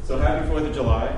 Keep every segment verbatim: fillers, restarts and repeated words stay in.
So happy fourth of July.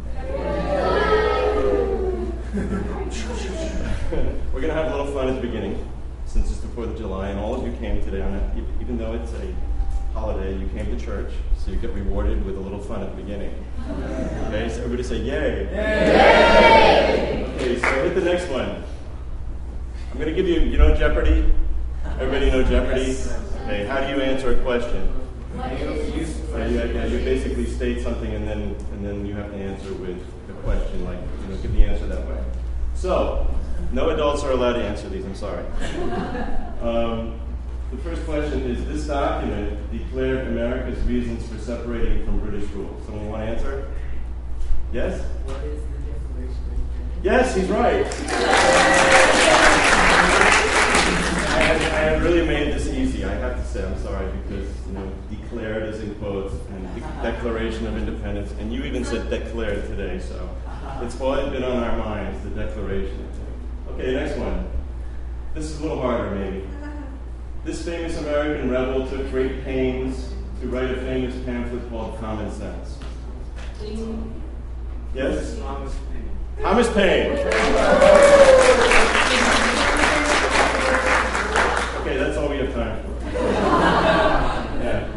We're going to have a little fun at the beginning, since it's the fourth of July, and all of you came today on it, even though it's a holiday, you came to church, so you get rewarded with a little fun at the beginning. Okay, so everybody say yay. Yay! Okay, so hit the next one. I'm going to give you, you know Jeopardy? Everybody know Jeopardy? Okay, how do you answer a question? Uh, you, yeah, you basically state something and then and then you have to answer with the question, like, you know, give the answer that way. So, no adults are allowed to answer these, I'm sorry. Um, the first question is, this document declared America's reasons for separating from British rule. Someone want to answer? Yes? What is the Declaration of Independence? Yes, he's right. I had, I had really made this easy, I have to say, I'm sorry, because, you know, declared is in quotes, and the Declaration of Independence, and you even said declared today, so it's always been on our minds, the Declaration. Okay, next one. This is a little harder, maybe. This famous American rebel took great pains to write a famous pamphlet called Common Sense. Yes? Thomas Paine. Thomas Paine. Okay, that's all we have time for. Yeah.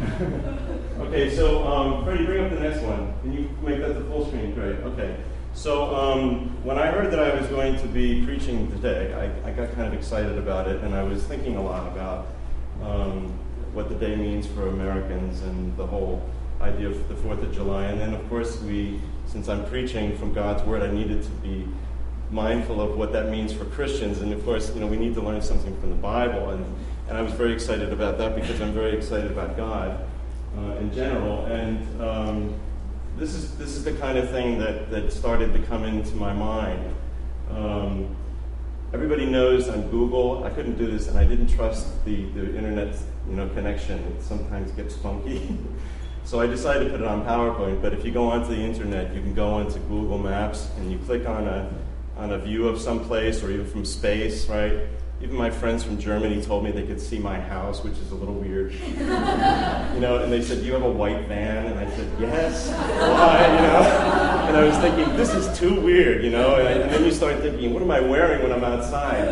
Okay, so um, Freddie, bring up the next one. Can you make that the full screen? Great. Okay. So um, when I heard that I was going to be preaching today, I, I got kind of excited about it, and I was thinking a lot about um, what the day means for Americans and the whole idea of the fourth of July. And then, of course, we, since I'm preaching from God's Word, I needed to be mindful of what that means for Christians. And, of course, you know, we need to learn something from the Bible. And, and I was very excited about that because I'm very excited about God uh, in general. And um, This is this is the kind of thing that, that started to come into my mind. Um, everybody knows on Google, I couldn't do this, and I didn't trust the, the internet, you know, connection. It sometimes gets funky. So I decided to put it on PowerPoint, but if you go onto the internet, you can go onto Google Maps, and you click on a, on a view of some place, or even from space, right? Even my friends from Germany told me they could see my house, which is a little weird. You know, and they said, "Do you have a white van?" And I said, "Yes." Why? You know? And I was thinking, this is too weird, you know? And, I, and then you start thinking, what am I wearing when I'm outside?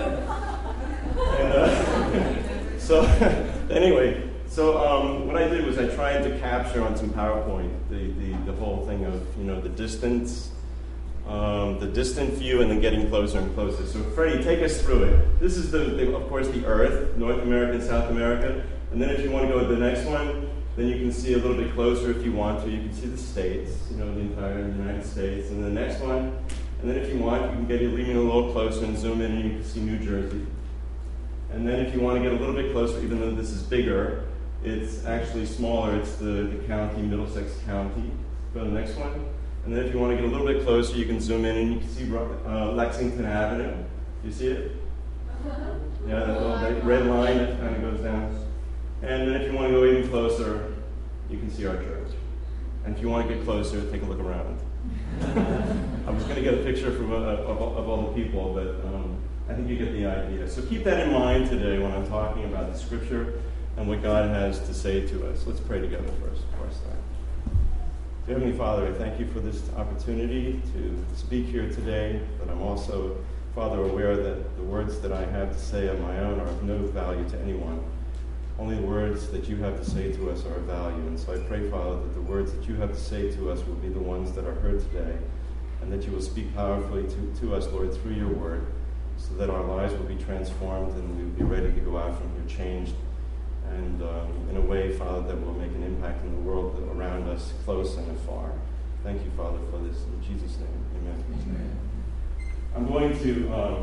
And, uh, so, anyway, so um, what I did was I tried to capture on some PowerPoint the, the, the whole thing of, you know, the distance, Um, the distant view, and then getting closer and closer. So Freddie, take us through it. This is, the, the, of course, the Earth, North America and South America. And then if you want to go to the next one, then you can see a little bit closer if you want to. You can see the states, you know, the entire United States. And the next one, and then if you want, you can get it leaning a little closer and zoom in, and you can see New Jersey. And then if you want to get a little bit closer, even though this is bigger, it's actually smaller. It's the, the county, Middlesex County. Go to the next one. And then if you want to get a little bit closer, you can zoom in and you can see uh, Lexington Avenue. Do you see it? Yeah, that little red, red line that kind of goes down. And then if you want to go even closer, you can see our church. And if you want to get closer, take a look around. I was going to get a picture from, uh, of, of all the people, but um, I think you get the idea. So keep that in mind today when I'm talking about the Scripture and what God has to say to us. Let's pray together first, of course. Dear Heavenly Father, I thank you for this opportunity to speak here today, but I'm also, Father, aware that the words that I have to say on my own are of no value to anyone. Only the words that you have to say to us are of value, and so I pray, Father, that the words that you have to say to us will be the ones that are heard today, and that you will speak powerfully to, to us, Lord, through your word, so that our lives will be transformed and we will be ready to go out from here changed, and um, in a way, Father, that will make an impact in the world around us, close and afar. Thank you, Father, for this. In Jesus' name, amen. Amen. I'm going to, um,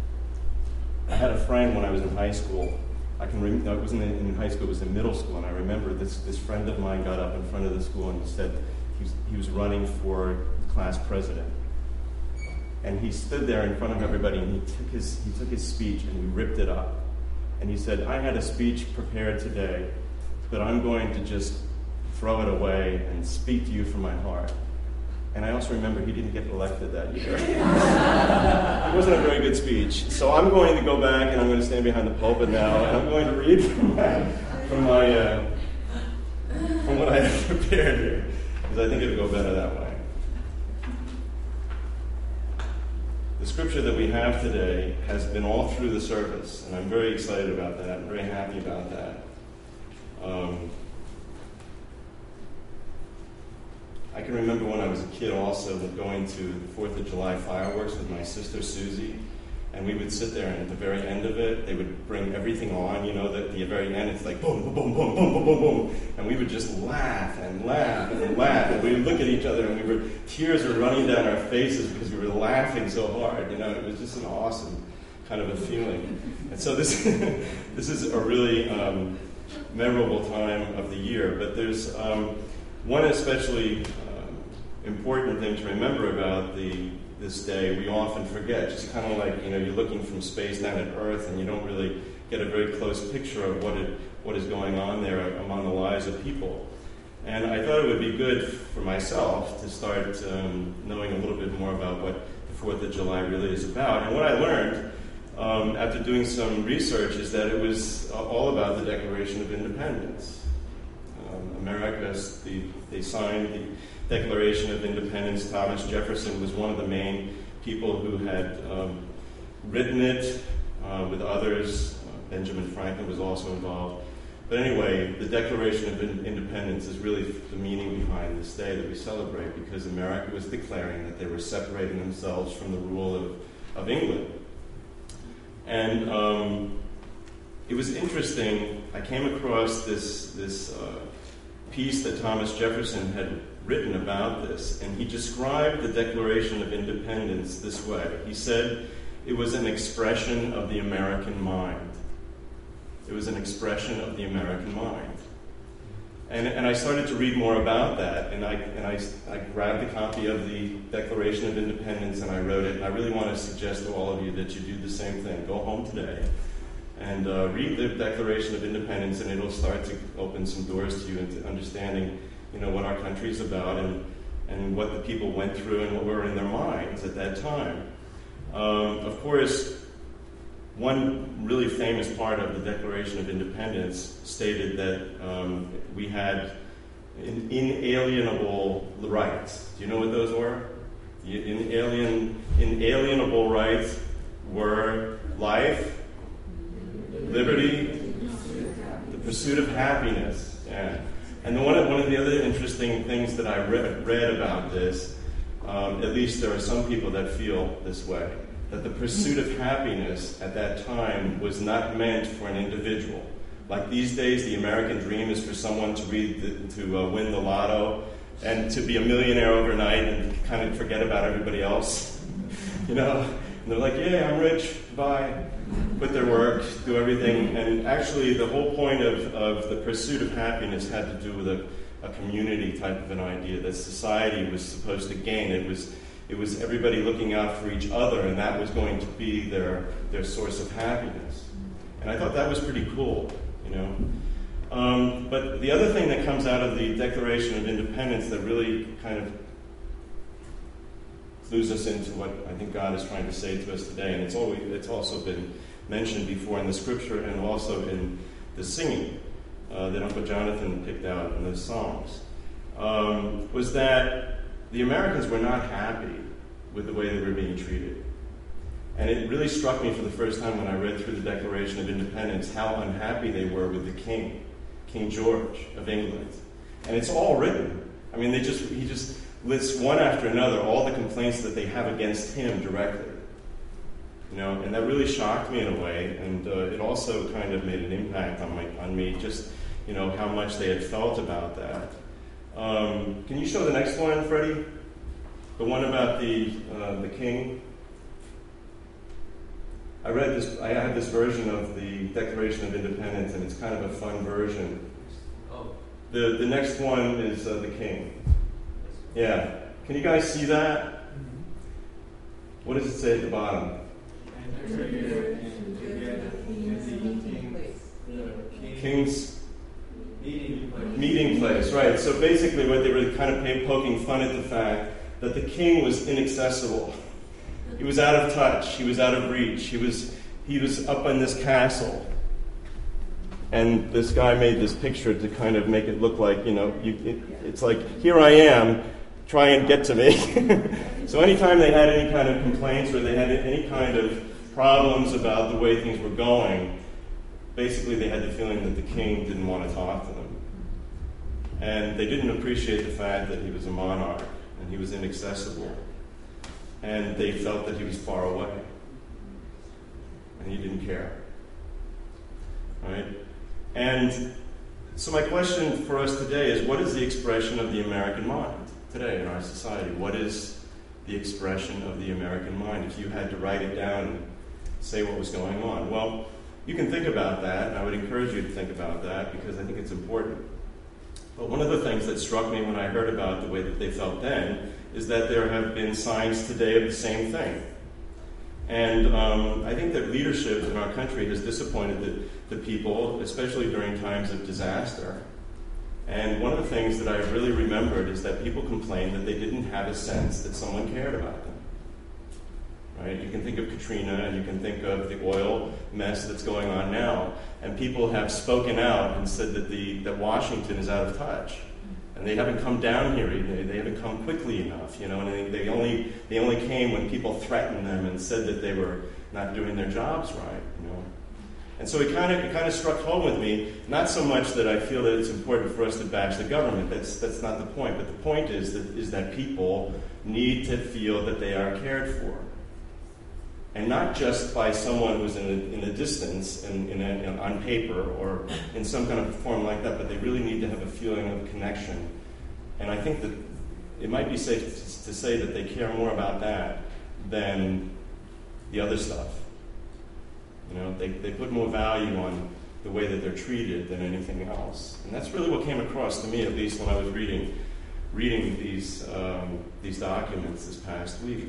I had a friend when I was in high school. I can remember, no, it wasn't in, in high school, it was in middle school, and I remember this, this friend of mine got up in front of the school and he said he was, he was running for class president. And he stood there in front of everybody and he took his, he took his speech and he ripped it up. And he said, I had a speech prepared today, but I'm going to just throw it away and speak to you from my heart. And I also remember he didn't get elected that year. It wasn't a very good speech. So I'm going to go back and I'm going to stand behind the pulpit now and I'm going to read from my, from, my, uh, from what I have prepared here. because I think it'll go better that way. The scripture that we have today has been all through the service, and I'm very excited about that. I'm very happy about that. Um, I can remember when I was a kid also going to the fourth of July fireworks with my sister Susie, and we would sit there, and at the very end of it, they would bring everything on, you know, at the very end, it's like boom, boom, boom, boom, boom, boom, boom, boom, and we would just laugh and laugh and laugh, and we would look at each other, and we were, tears were running down our faces because we were laughing so hard, you know, it was just an awesome kind of a feeling. And so this, this is a really um, memorable time of the year, but there's um, one especially um, important thing to remember about the this day we often forget. Just kind of like, you know, you're looking from space down at Earth and you don't really get a very close picture of what it, what is going on there among the lives of people. And I thought it would be good for myself to start um, knowing a little bit more about what the fourth of July really is about. And what I learned um, after doing some research is that it was all about the Declaration of Independence. Um, America, the, they signed the Declaration of Independence. Thomas Jefferson was one of the main people who had um, written it uh, with others. Uh, Benjamin Franklin was also involved. But anyway, the Declaration of Independence is really the meaning behind this day that we celebrate, because America was declaring that they were separating themselves from the rule of, of England. And um, it was interesting. I came across this, this uh, piece that Thomas Jefferson had written about this, and he described the Declaration of Independence this way. He said it was an expression of the American mind. It was an expression of the American mind. And, and I started to read more about that, and, I, and I, I grabbed a copy of the Declaration of Independence and I wrote it, and I really want to suggest to all of you that you do the same thing. Go home today and uh, read the Declaration of Independence, and it'll start to open some doors to you into understanding, you know, what our country is about and, and what the people went through and what were in their minds at that time. Um, of course, one really famous part of the Declaration of Independence stated that um, we had in, inalienable rights. Do you know what those were? The inalien, inalienable rights were life, liberty, the pursuit of happiness. Yeah. And one of, one of the other interesting things that I read, read about this, um, at least there are some people that feel this way, that the pursuit of happiness at that time was not meant for an individual. Like these days, the American dream is for someone to read the, to uh, win the lotto and to be a millionaire overnight and kind of forget about everybody else. You know, and they're like, yeah, I'm rich, bye. Quit their work, do everything. And actually, the whole point of, of the pursuit of happiness had to do with a, a community type of an idea that society was supposed to gain. It was It was everybody looking out for each other, and that was going to be their, their source of happiness. And I thought that was pretty cool, you know. Um, but the other thing that comes out of the Declaration of Independence that really kind of clues us into what I think God is trying to say to us today, and it's, always, it's also been mentioned before in the scripture and also in the singing uh, that Uncle Jonathan picked out in those songs, um, was that the Americans were not happy with the way they were being treated. And it really struck me for the first time when I read through the Declaration of Independence how unhappy they were with the king, King George of England. And it's all written. I mean, they just he just lists one after another all the complaints that they have against him directly. You know, and that really shocked me in a way, and uh, it also kind of made an impact on my on me, just, you know, how much they had felt about that. Um, can you show the next one, Freddie? The one about the uh, the king. I read this. I had this version of the Declaration of Independence, and it's kind of a fun version. Oh. The the next one is uh, the king. Yeah. Can you guys see that? Mm-hmm. What does it say at the bottom? King's Meeting place. meeting place, right. So basically what they were kind of poking fun at the fact that the king was inaccessible. He was out of touch. He was out of reach. He was he was up in this castle. And this guy made this picture to kind of make it look like, you know, you, it, it's like, here I am, try and get to me. So anytime they had any kind of complaints or they had any kind of problems about the way things were going, basically they had the feeling that the king didn't want to talk to them. And they didn't appreciate the fact that he was a monarch and he was inaccessible. And they felt that he was far away. And he didn't care. Right? And so my question for us today is, what is the expression of the American mind today in our society? What is the expression of the American mind? If you had to write it down and say what was going on. Well, you can think about that, and I would encourage you to think about that because I think it's important. But one of the things that struck me when I heard about the way that they felt then is that there have been signs today of the same thing. And um, I think that leadership in our country has disappointed the, the people, especially during times of disaster. And one of the things that I really remembered is that people complained that they didn't have a sense that someone cared about them. Right? You can think of Katrina, and you can think of the oil mess that's going on now. And people have spoken out and said that the that Washington is out of touch. And they haven't come down here. They, they haven't come quickly enough, you know. And they, they only they only came when people threatened them and said that they were not doing their jobs right, you know. And so it kind of it kind of struck home with me. Not so much that I feel that it's important for us to bash the government. That's that's not the point. But the point is that is that people need to feel that they are cared for, and not just by someone who's in a, in a distance, in, in a, in, on paper, or in some kind of form like that, but they really need to have a feeling of connection. And I think that it might be safe to, to say that they care more about that than the other stuff. You know, they, they put more value on the way that they're treated than anything else. And that's really what came across to me, at least when I was reading reading these, um, these documents this past week.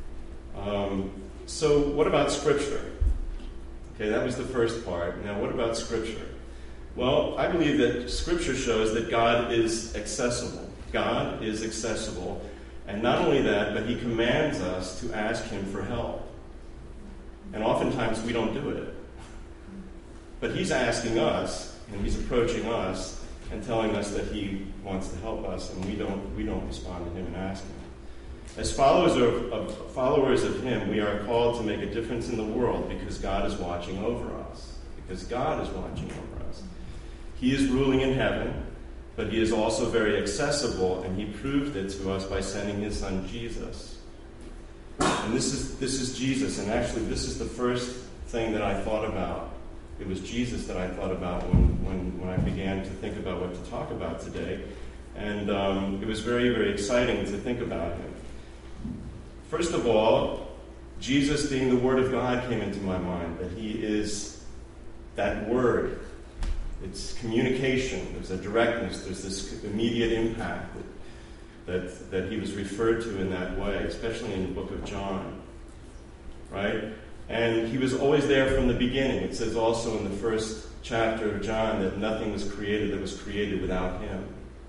Um, So what about Scripture? Okay, that was the first part. Now, what about Scripture? Well, I believe that Scripture shows that God is accessible. God is accessible. And not only that, but He commands us to ask Him for help. And oftentimes we don't do it. But He's asking us, and He's approaching us, and telling us that He wants to help us, and we don't, we don't respond to Him and ask Him. As followers of, of followers of Him, we are called to make a difference in the world because God is watching over us. Because God is watching over us. He is ruling in heaven, but He is also very accessible, and He proved it to us by sending His Son Jesus. And this is this is Jesus, and actually this is the first thing that I thought about. It was Jesus that I thought about when, when, when I began to think about what to talk about today. And um, it was very, very exciting to think about Him. First of all, Jesus being the Word of God came into my mind, that He is that Word. It's communication. There's a directness. There's this immediate impact that, that, that He was referred to in that way, especially in the book of John. Right? And He was always there from the beginning. It says also in the first chapter of John that nothing was created that was created without Him.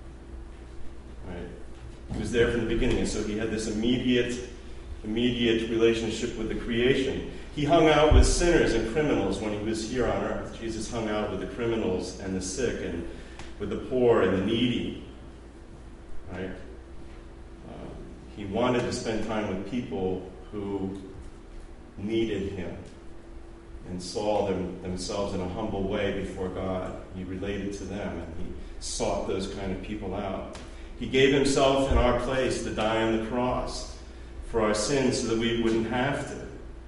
Right? He was there from the beginning, and so He had this immediate immediate relationship with the creation. He hung out with sinners and criminals when He was here on earth. Jesus hung out with the criminals and the sick and with the poor and the needy. Right? Um, he wanted to spend time with people who needed Him and saw them themselves in a humble way before God. He related to them, and He sought those kind of people out. He gave Himself in our place to die on the cross for our sins so that we wouldn't have to.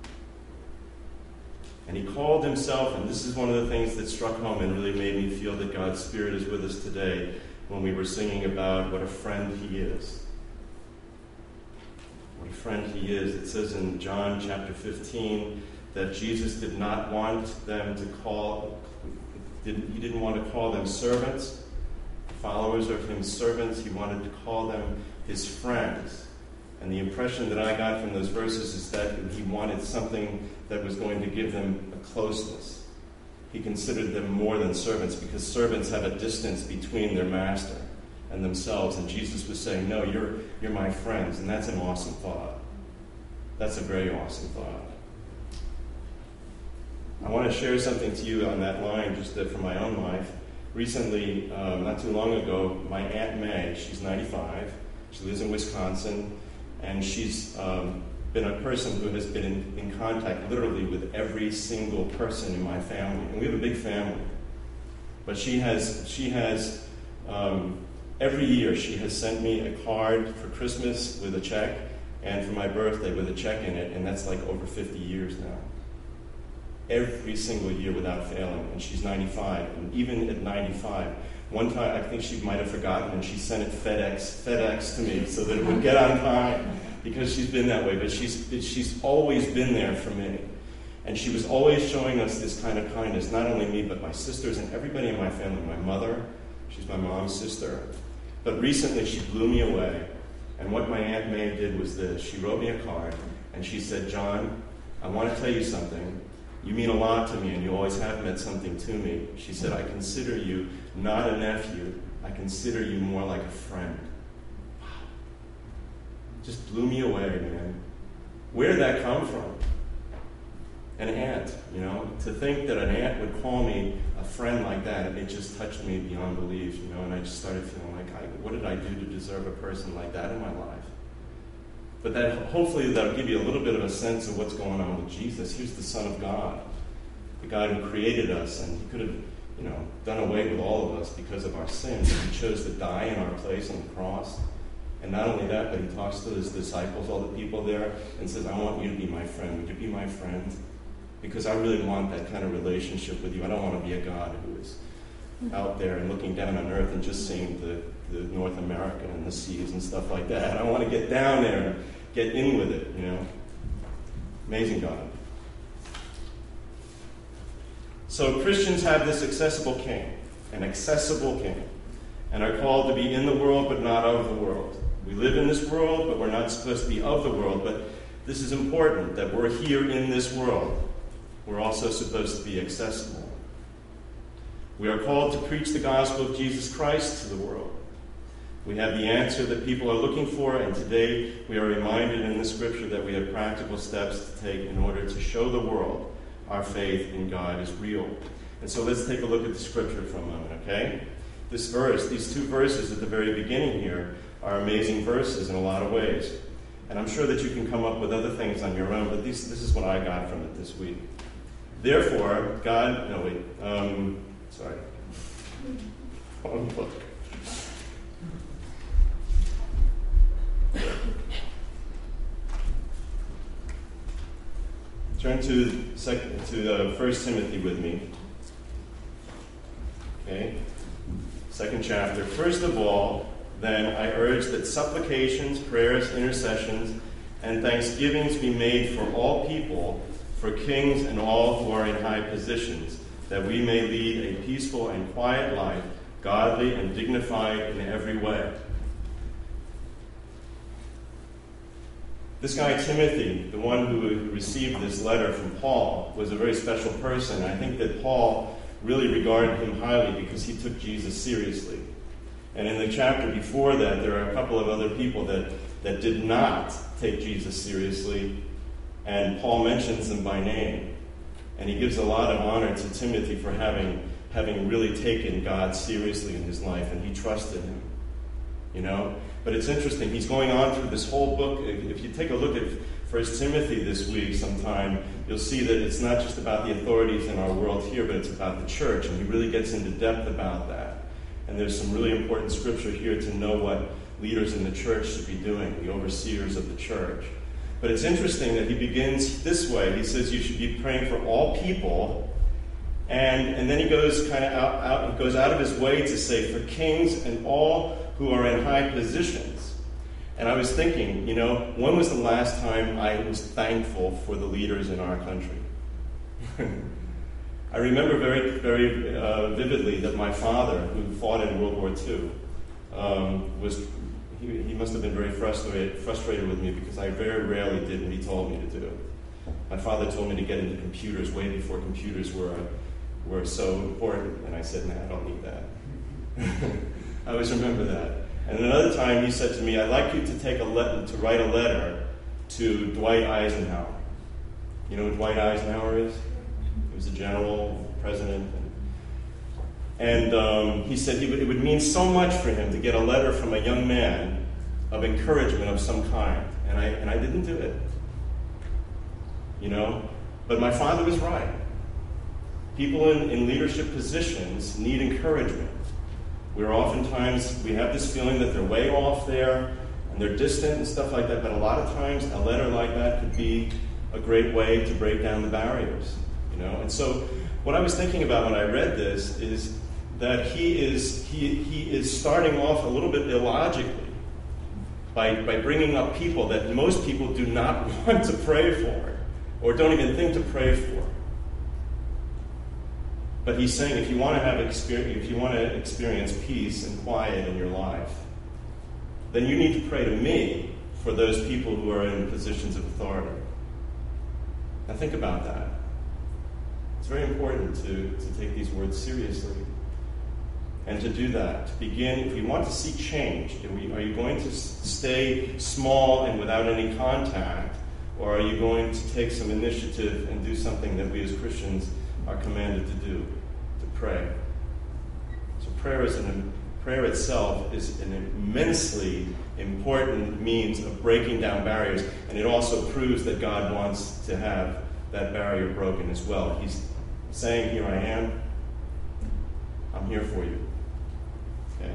And He called Himself, and this is one of the things that struck home and really made me feel that God's Spirit is with us today when we were singing about what a friend He is. What a friend He is. It says in John chapter fifteen that Jesus did not want them to call, didn't, He didn't want to call them servants, followers of Him servants. He wanted to call them His friends. And the impression that I got from those verses is that He wanted something that was going to give them a closeness. He considered them more than servants because servants have a distance between their master and themselves. And Jesus was saying, no, you're, you're my friends. And that's an awesome thought. That's a very awesome thought. I want to share something to you on that line, just that from my own life. Recently, um, not too long ago, my Aunt May, she's ninety-five, she lives in Wisconsin, and she's um, been a person who has been in, in contact literally with every single person in my family. And we have a big family. But she has, she has um, every year she has sent me a card for Christmas with a check, and for my birthday with a check in it, and that's like over fifty years now. Every single year without failing, and she's ninety-five, and even at ninety-five, one time I think she might have forgotten, and she sent it FedEx, FedEx to me so that it would get on time, because she's been that way, but she's, she's always been there for me. And she was always showing us this kind of kindness, not only me, but my sisters and everybody in my family. My mother, she's my mom's sister. But recently she blew me away, and what my Aunt May did was this. She wrote me a card, and she said, "John, I want to tell you something. You mean a lot to me, and you always have meant something to me." She said, "I consider you not a nephew. I consider you more like a friend." Wow. Just blew me away, man. Where did that come from? An aunt, you know? To think that an aunt would call me a friend like that, it just touched me beyond belief, you know? And I just started feeling like, I, what did I do to deserve a person like that in my life? But that hopefully that'll give you a little bit of a sense of what's going on with Jesus. Here's the Son of God, the God who created us, and he could have, you know, done away with all of us because of our sins. He chose to die in our place on the cross. And not only that, but he talks to his disciples, all the people there, and says, "I want you to be my friend. Would you be my friend? Because I really want that kind of relationship with you. I don't want to be a God who is out there and looking down on earth and just seeing the, the North America and the seas and stuff like that. I want to get down there and get in with it, you know." Amazing God. So Christians have this accessible king, an accessible king, and are called to be in the world but not of the world. We live in this world, but we're not supposed to be of the world. But this is important, that we're here in this world. We're also supposed to be accessible. We are called to preach the gospel of Jesus Christ to the world. We have the answer that people are looking for, and today we are reminded in the scripture that we have practical steps to take in order to show the world our faith in God is real. And so let's take a look at the scripture for a moment, okay? This verse, these two verses at the very beginning here, are amazing verses in a lot of ways. And I'm sure that you can come up with other things on your own, but these, this is what I got from it this week. Therefore, God, no wait, um, sorry. Wrong book. Turn to second, to uh, First Timothy with me. Okay, second chapter. First of all, then I urge that supplications, prayers, intercessions, and thanksgivings be made for all people, for kings and all who are in high positions, that we may lead a peaceful and quiet life, godly and dignified in every way. This guy Timothy, the one who received this letter from Paul, was a very special person. I think that Paul really regarded him highly because he took Jesus seriously. And in the chapter before that, there are a couple of other people that, that did not take Jesus seriously, and Paul mentions them by name. And he gives a lot of honor to Timothy for having, having really taken God seriously in his life, and he trusted him. You know? But it's interesting, he's going on through this whole book. If, if you take a look at First Timothy this week sometime, you'll see that it's not just about the authorities in our world here, but it's about the church, and he really gets into depth about that. And there's some really important scripture here to know what leaders in the church should be doing, the overseers of the church. But it's interesting that he begins this way. He says you should be praying for all people, and, and then he goes kind of out, out, goes out of his way to say for kings and all who are in high positions. And I was thinking, you know, when was the last time I was thankful for the leaders in our country? I remember very, very uh, vividly that my father, who fought in World War Two, um, was he, he must have been very frustrated, frustrated with me because I very rarely did what he told me to do. My father told me to get into computers way before computers were were so important, and I said, "Nah, I don't need that." I always remember that. And another time he said to me, "I'd like you to take a le- to write a letter to Dwight Eisenhower." You know who Dwight Eisenhower is? He was a general, president. And, and um, he said he would, it would mean so much for him to get a letter from a young man of encouragement of some kind. And I, and I didn't do it. You know? But my father was right. People in, in leadership positions need encouragement. We're oftentimes, we have this feeling that they're way off there, and they're distant and stuff like that, but a lot of times a letter like that could be a great way to break down the barriers, you know? And so what I was thinking about when I read this is that he is, he, he is starting off a little bit illogically by, by bringing up people that most people do not want to pray for or don't even think to pray for. But he's saying if you want to have experience, if you want to experience peace and quiet in your life, then you need to pray to me for those people who are in positions of authority. Now think about that. It's very important to, to take these words seriously. And to do that, to begin, if you want to seek change, are you going to stay small and without any contact, or are you going to take some initiative and do something that we as Christians are commanded to do, to pray? So prayer is an, prayer itself is an immensely important means of breaking down barriers, and it also proves that God wants to have that barrier broken as well. He's saying, here I am, I'm here for you. Okay?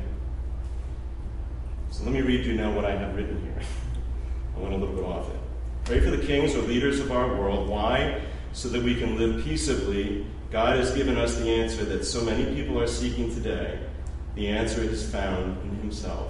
So let me read you now what I have written here. I went a little bit off it. Pray for the kings or leaders of our world. Why? So that we can live peaceably. God has given us the answer that so many people are seeking today. The answer is found in himself.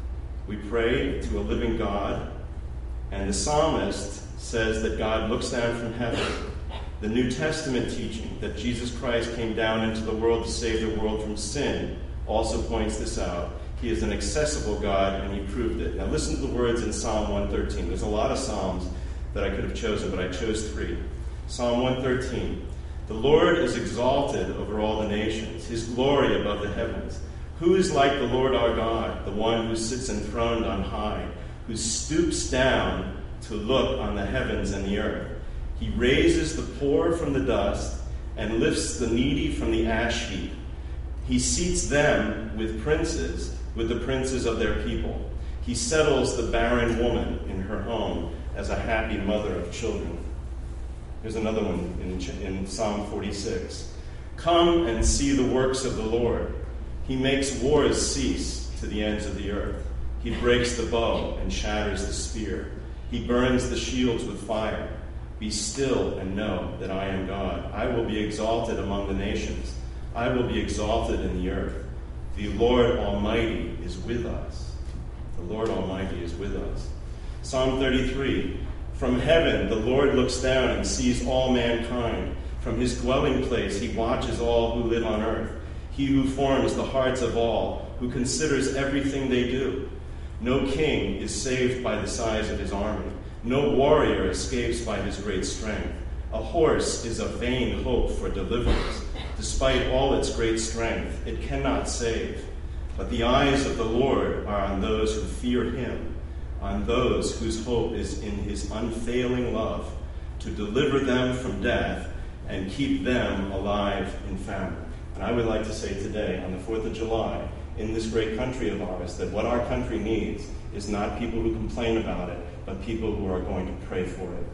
We pray to a living God, and the psalmist says that God looks down from heaven. The New Testament teaching that Jesus Christ came down into the world to save the world from sin also points this out. He is an accessible God, and he proved it. Now listen to the words in Psalm one thirteen. There's a lot of psalms that I could have chosen, but I chose three. Psalm one thirteen. The Lord is exalted over all the nations, his glory above the heavens. Who is like the Lord our God, the one who sits enthroned on high, who stoops down to look on the heavens and the earth? He raises the poor from the dust and lifts the needy from the ash heap. He seats them with princes, with the princes of their people. He settles the barren woman in her home as a happy mother of children. Here's another one in, in Psalm forty-six. Come and see the works of the Lord. He makes wars cease to the ends of the earth. He breaks the bow and shatters the spear. He burns the shields with fire. Be still and know that I am God. I will be exalted among the nations. I will be exalted in the earth. The Lord Almighty is with us. The Lord Almighty is with us. Psalm thirty-three. From heaven the Lord looks down and sees all mankind. From his dwelling place he watches all who live on earth. He who forms the hearts of all, who considers everything they do. No king is saved by the size of his army. No warrior escapes by his great strength. A horse is a vain hope for deliverance. Despite all its great strength, it cannot save. But the eyes of the Lord are on those who fear him, on those whose hope is in his unfailing love, to deliver them from death and keep them alive in famine. And I would like to say today, on the fourth of July, in this great country of ours, that what our country needs is not people who complain about it, but people who are going to pray for it.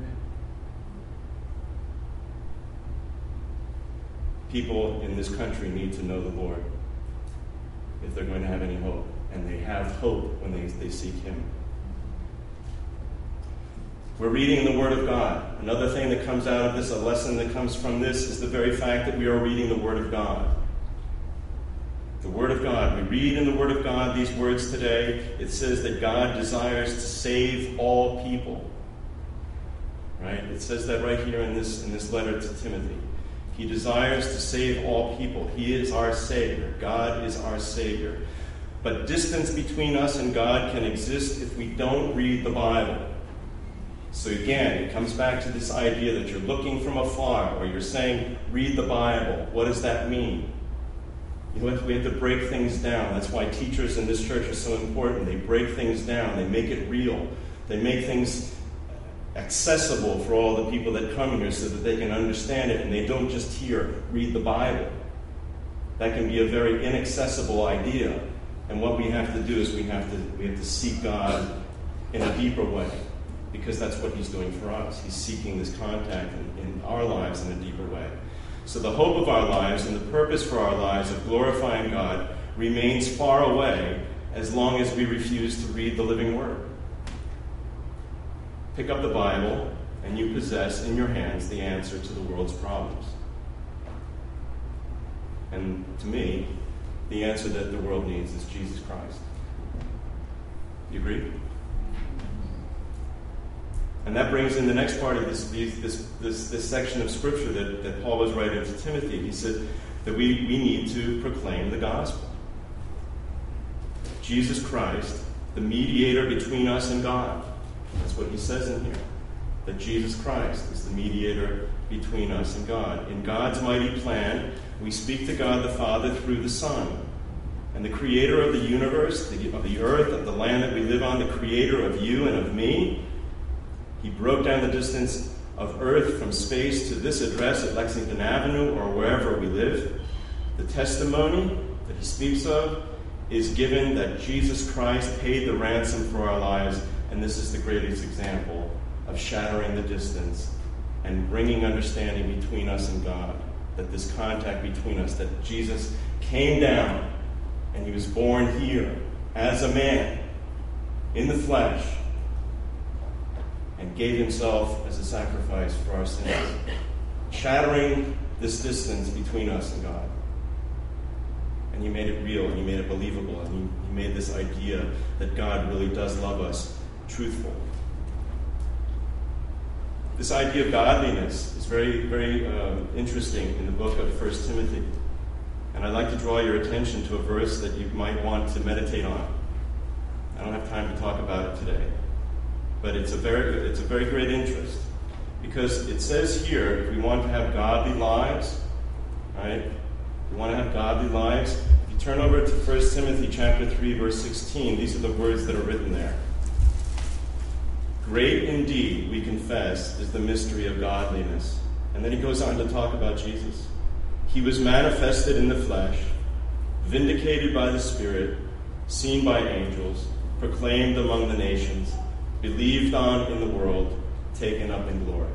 People in this country need to know the Lord if they're going to have any hope. And they have hope when they, they seek him. We're reading the Word of God. Another thing that comes out of this, a lesson that comes from this, is the very fact that we are reading the Word of God. The Word of God. We read in the Word of God these words today. It says that God desires to save all people. Right? It says that right here in this, in this letter to Timothy. He desires to save all people. He is our Savior. God is our Savior. But distance between us and God can exist if we don't read the Bible. So again, it comes back to this idea that you're looking from afar, or you're saying, read the Bible. What does that mean? You know, we have to break things down. That's why teachers in this church are so important. They break things down. They make it real. They make things accessible for all the people that come here so that they can understand it and they don't just hear, read the Bible. That can be a very inaccessible idea. And what we have to do is we have to we have to seek God in a deeper way, because that's what he's doing for us. He's seeking this contact in, in our lives in a deeper way. So the hope of our lives and the purpose for our lives of glorifying God remains far away as long as we refuse to read the living Word. Pick up the Bible, and you possess in your hands the answer to the world's problems. And to me, the answer that the world needs is Jesus Christ. You agree? And that brings in the next part of this this this, this section of Scripture that, that Paul was writing to Timothy. He said that we, we need to proclaim the gospel. Jesus Christ, the mediator between us and God. That's what he says in here. That Jesus Christ is the mediator between us and God. In God's mighty plan, we speak to God the Father through the Son. And the creator of the universe, the, of the earth, of the land that we live on, the creator of you and of me, he broke down the distance of earth from space to this address at Lexington Avenue or wherever we live. The testimony that he speaks of is given that Jesus Christ paid the ransom for our lives, and this is the greatest example of shattering the distance and bringing understanding between us and God, that this contact between us, that Jesus came down and he was born here as a man in the flesh and gave himself as a sacrifice for our sins, shattering this distance between us and God. And he made it real, and he made it believable, and he, he made this idea that God really does love us truthful. This idea of godliness is very, very uh, interesting in the book of First Timothy. And I'd like to draw your attention to a verse that you might want to meditate on. I don't have time to talk about it today. But it's a very, it's a very great interest. Because it says here, if we want to have godly lives, right? If we want to have godly lives, if you turn over to First Timothy chapter three, verse sixteen, these are the words that are written there. Great indeed, we confess, is the mystery of godliness. And then he goes on to talk about Jesus. He was manifested in the flesh, vindicated by the Spirit, seen by angels, proclaimed among the nations, believed on in the world, taken up in glory.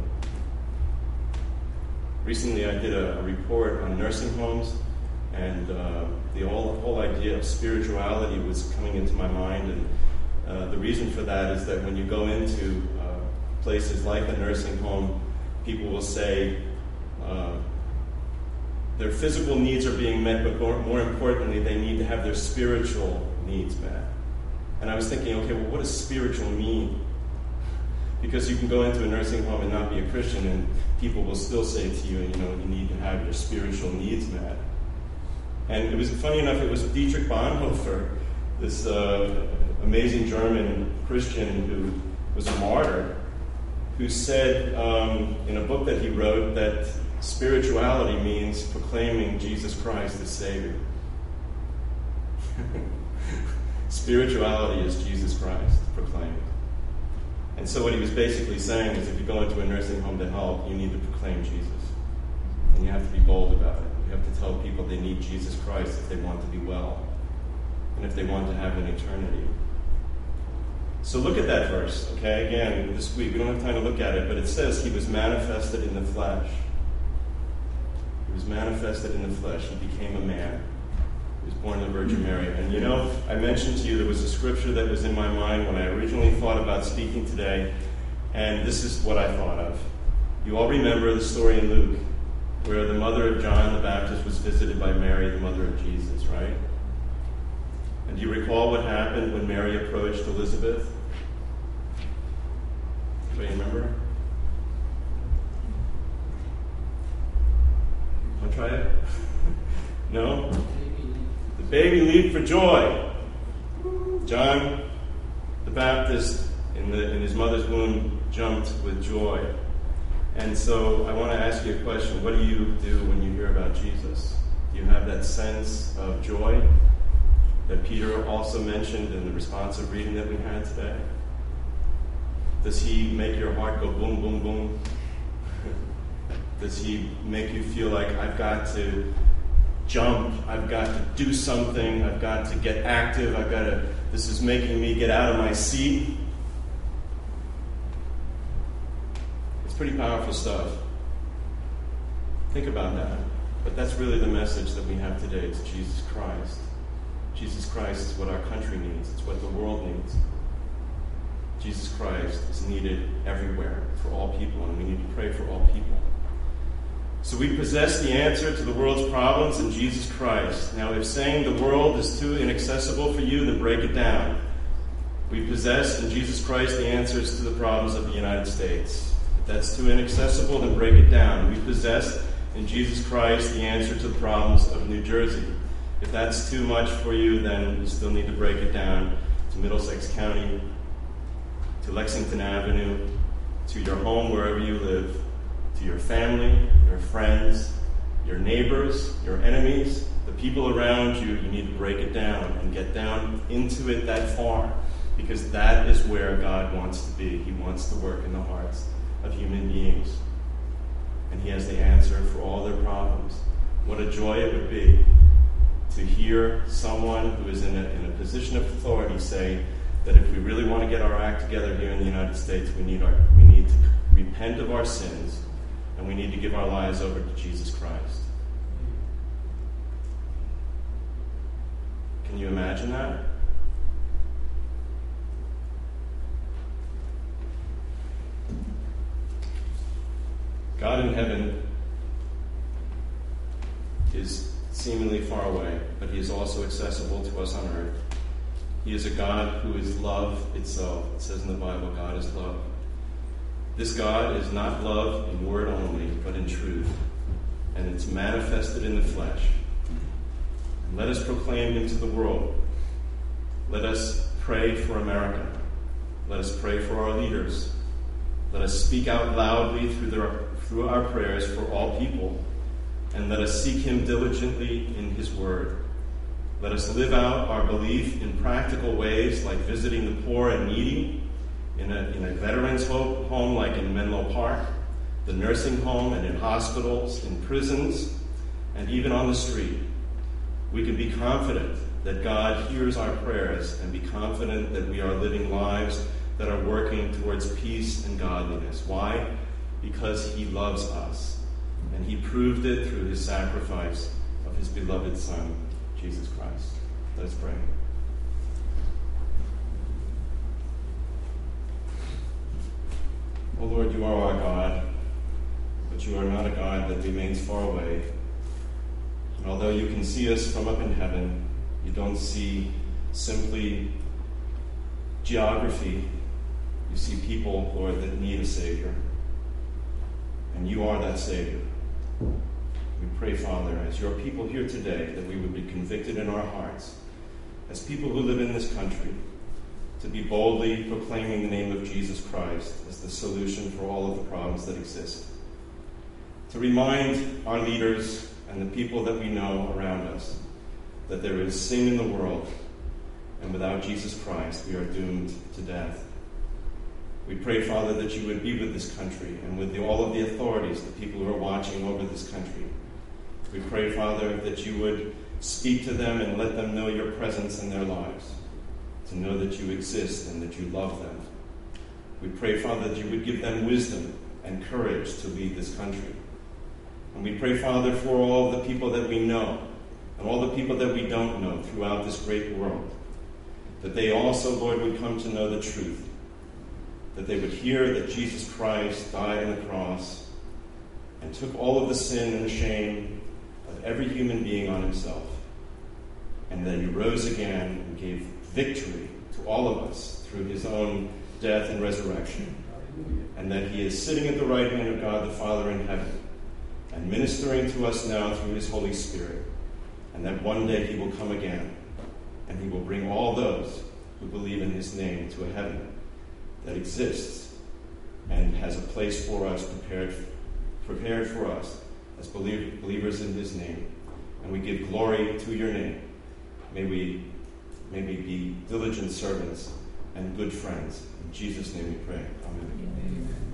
Recently I did a, a report on nursing homes, and uh, the whole, whole idea of spirituality was coming into my mind. And uh, the reason for that is that when you go into uh, places like a nursing home, people will say uh, their physical needs are being met, but more, more importantly, they need to have their spiritual needs met. And I was thinking, okay, well, what does spiritual mean? Because you can go into a nursing home and not be a Christian, and people will still say to you, you know, you need to have your spiritual needs met. And it was funny enough, it was Dietrich Bonhoeffer, this uh, amazing German Christian who was a martyr, who said um, in a book that he wrote that spirituality means proclaiming Jesus Christ as Savior. Spirituality is Jesus Christ proclaimed. And so what he was basically saying is if you go into a nursing home to help, you need to proclaim Jesus. And you have to be bold about it. You have to tell people they need Jesus Christ if they want to be well, and if they want to have an eternity. So look at that verse, okay? Again, this week, we don't have time to look at it, but it says he was manifested in the flesh. He was manifested in the flesh. He became a man. He was born of the Virgin Mary. And you know, I mentioned to you there was a scripture that was in my mind when I originally thought about speaking today, and this is what I thought of. You all remember the story in Luke, where the mother of John the Baptist was visited by Mary, the mother of Jesus, right? And do you recall what happened when Mary approached Elizabeth? Do you remember? Want to try it? No? The baby leaped for joy. John the Baptist in, the, in his mother's womb jumped with joy. And so I want to ask you a question. What do you do when you hear about Jesus? Do you have that sense of joy that Peter also mentioned in the responsive reading that we had today? Does he make your heart go boom, boom, boom? Does he make you feel like I've got to jump, I've got to do something, I've got to get active, I've got to, this is making me get out of my seat? It's pretty powerful stuff. Think about that. But that's really the message that we have today. It's Jesus Christ. Jesus Christ is what our country needs. It's what the world needs. Jesus Christ is needed everywhere for all people, and we need to pray for all people. So we possess the answer to the world's problems in Jesus Christ. Now, if saying the world is too inaccessible for you, then break it down. We possess in Jesus Christ the answers to the problems of the United States. If that's too inaccessible, then break it down. We possess in Jesus Christ the answer to the problems of New Jersey. If that's too much for you, then you still need to break it down to Middlesex County, to Lexington Avenue, to your home wherever you live, to your family, your friends, your neighbors, your enemies, the people around you. You need to break it down and get down into it that far, because that is where God wants to be. He wants to work in the hearts of human beings. And he has the answer for all their problems. What a joy it would be to hear someone who is in a, in a position of authority say that if we really want to get our act together here in the United States, we need, our, we need to repent of our sins, and we need to give our lives over to Jesus Christ. Can you imagine that? God in heaven is seemingly far away, but he is also accessible to us on earth. He is a God who is love itself. It says in the Bible, God is love. This God is not love in word only, but in truth, and it's manifested in the flesh. And let us proclaim him to the world. Let us pray for America. Let us pray for our leaders. Let us speak out loudly through, their, through our prayers for all people, and let us seek him diligently in his word. Let us live out our belief in practical ways, like visiting the poor and needy, in a, in a veterans' home like in Menlo Park, the nursing home and in hospitals, in prisons, and even on the street. We can be confident that God hears our prayers, and be confident that we are living lives that are working towards peace and godliness. Why? Because he loves us, and he proved it through his sacrifice of his beloved Son, Jesus Christ. Let us pray. Oh Lord, you are our God, but you are not a God that remains far away. And although you can see us from up in heaven, you don't see simply geography. You see people, Lord, that need a Savior. And you are that Savior. We pray, Father, as your people here today, that we would be convicted in our hearts, as people who live in this country, to be boldly proclaiming the name of Jesus Christ as the solution for all of the problems that exist. To remind our leaders and the people that we know around us that there is sin in the world, and without Jesus Christ, we are doomed to death. We pray, Father, that you would be with this country and with the, all of the authorities, the people who are watching over this country. We pray, Father, that you would speak to them and let them know your presence in their lives, to know that you exist and that you love them. We pray, Father, that you would give them wisdom and courage to lead this country. And we pray, Father, for all the people that we know and all the people that we don't know throughout this great world, that they also, Lord, would come to know the truth, that they would hear that Jesus Christ died on the cross and took all of the sin and the shame of every human being on himself, and that he rose again and gave victory to all of us through his own death and resurrection, and that he is sitting at the right hand of God the Father in heaven and ministering to us now through his Holy Spirit, and that one day he will come again and he will bring all those who believe in his name to a heaven that exists and has a place for us prepared, prepared for us as believers in his name. And we give glory to your name. May we, may we be diligent servants and good friends. In Jesus' name we pray. Amen. Amen.